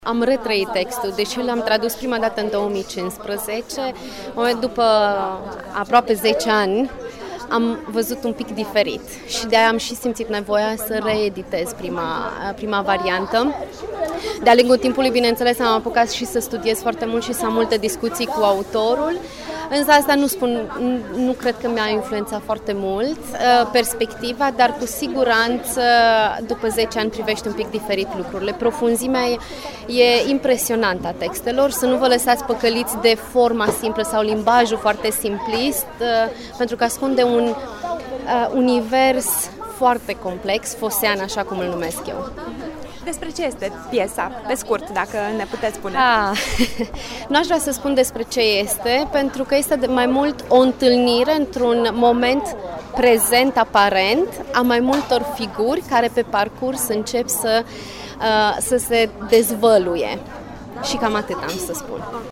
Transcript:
Am retrăit textul, deși l-am tradus prima dată în 2015, după aproape 10 ani, am văzut un pic diferit și de-aia am și simțit nevoia să reeditez prima variantă. De-a lungul timpului, bineînțeles, am apucat și să studiez foarte mult și să am multe discuții cu autorul, însă asta nu cred că mi-a influențat foarte mult perspectiva, dar cu siguranță după 10 ani privești un pic diferit lucrurile. Profunzimea e impresionantă a textelor, să nu vă lăsați păcăliți de forma simplă sau limbajul foarte simplist, pentru că ascunde un univers foarte complex, fosean, așa cum îl numesc eu. Despre ce este piesa, pe scurt, dacă ne puteți spune? Nu aș vrea să spun despre ce este, pentru că este mai mult o întâlnire într-un moment prezent aparent a mai multor figuri care pe parcurs încep să se dezvăluie. Și cam atât am să spun.